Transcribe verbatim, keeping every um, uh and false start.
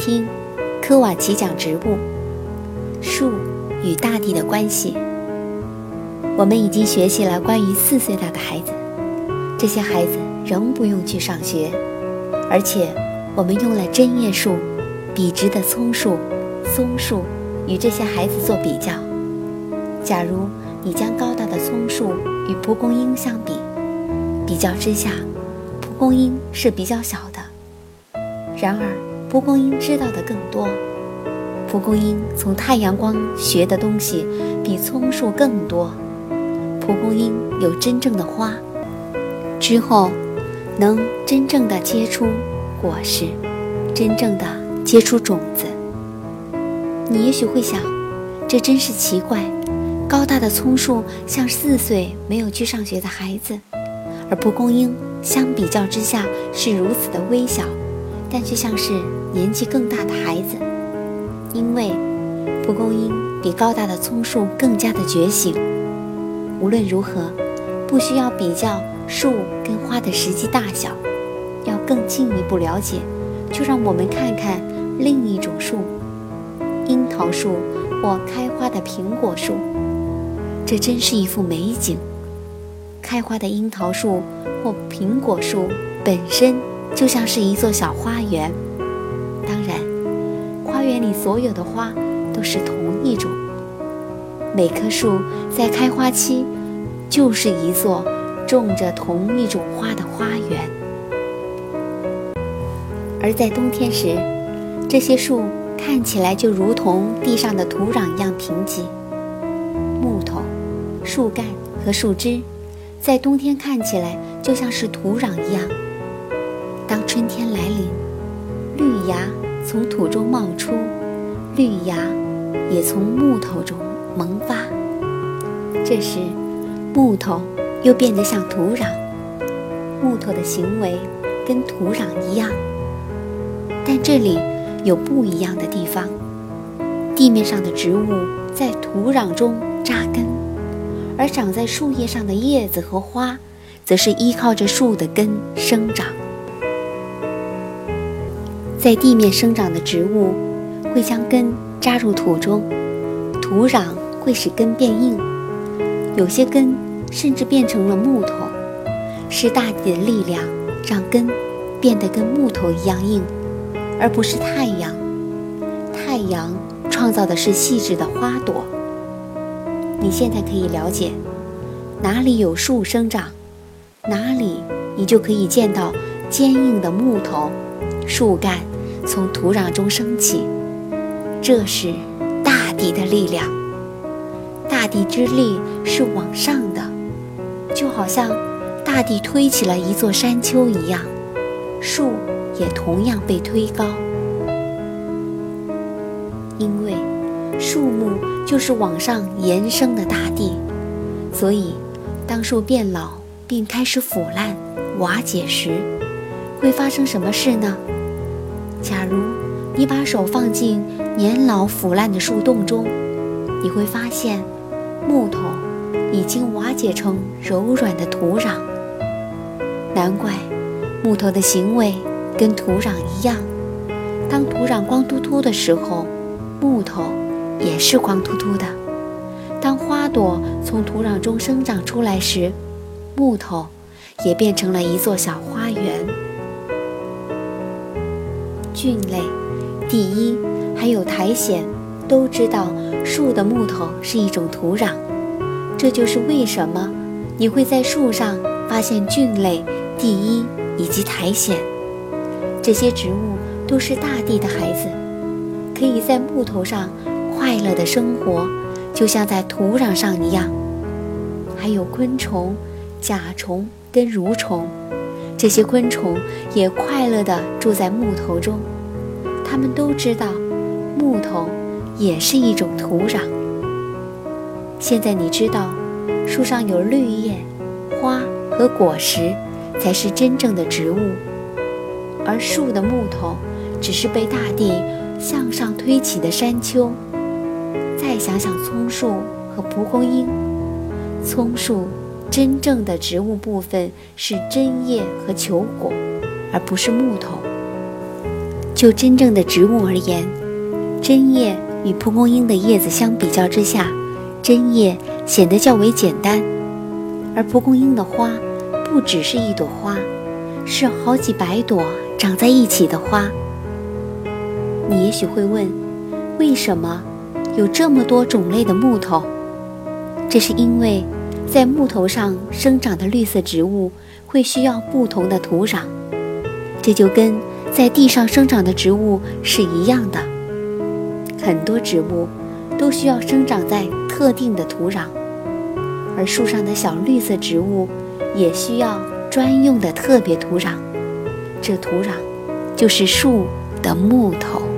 听科瓦奇讲植物，树与大地的关系。我们已经学习了关于四岁大的孩子，这些孩子仍不用去上学，而且我们用了针叶树、笔直的葱树、松树与这些孩子做比较。假如你将高大的葱树与蒲公英相比，比较之下，蒲公英是比较小的。然而蒲公英知道的更多，蒲公英从太阳光学的东西比葱树更多。蒲公英有真正的花，之后能真正的结出果实，真正的结出种子。你也许会想，这真是奇怪，高大的葱树像四岁没有去上学的孩子，而蒲公英相比较之下是如此的微小，但却像是年纪更大的孩子。因为蒲公英比高大的葱树更加的觉醒。无论如何，不需要比较树跟花的实际大小，要更进一步了解，就让我们看看另一种树，樱桃树或开花的苹果树。这真是一幅美景。开花的樱桃树或苹果树本身就像是一座小花园，当然花园里所有的花都是同一种，每棵树在开花期就是一座种着同一种花的花园。而在冬天时，这些树看起来就如同地上的土壤一样贫瘠。木头、树干和树枝在冬天看起来就像是土壤一样。当春天来临，绿芽从土中冒出，绿芽也从木头中萌发。这时木头又变得像土壤，木头的行为跟土壤一样，但这里有不一样的地方。地面上的植物在土壤中扎根，而长在树叶上的叶子和花则是依靠着树的根生长。在地面生长的植物会将根扎入土中，土壤会使根变硬，有些根甚至变成了木头。是大地的力量让根变得跟木头一样硬，而不是太阳。太阳创造的是细致的花朵。你现在可以了解，哪里有树生长，哪里你就可以见到坚硬的木头，树干从土壤中升起。这是大地的力量。大地之力是往上的，就好像大地推起了一座山丘一样，树也同样被推高。因为树木就是往上延伸的大地，所以当树变老并开始腐烂瓦解时，会发生什么事呢？假如你把手放进年老腐烂的树洞中，你会发现木头已经瓦解成柔软的土壤。难怪木头的行为跟土壤一样，当土壤光秃秃的时候，木头也是光秃秃的。当花朵从土壤中生长出来时，木头也变成了一座小花园。菌类、第一还有苔藓都知道树的木头是一种土壤，这就是为什么你会在树上发现菌类、第一以及苔藓。这些植物都是大地的孩子，可以在木头上快乐地生活，就像在土壤上一样。还有昆虫、甲虫跟蠕虫，这些昆虫也快乐地住在木头中。它们都知道木头也是一种土壤。现在你知道树上有绿叶、花和果实才是真正的植物，而树的木头只是被大地向上推起的山丘。再想想葱树和蒲公英，葱树真正的植物部分是针叶和球果，而不是木头。 就真正的植物而言，针叶与蒲公英的叶子相比较之下，针叶显得较为简单，而蒲公英的花不只是一朵花，是好几百朵长在一起的花。你也许会问，为什么有这么多种类的木头？这是因为在木头上生长的绿色植物会需要不同的土壤，这就跟在地上生长的植物是一样的。很多植物都需要生长在特定的土壤，而树上的小绿色植物也需要专用的特别土壤，这土壤就是树的木头。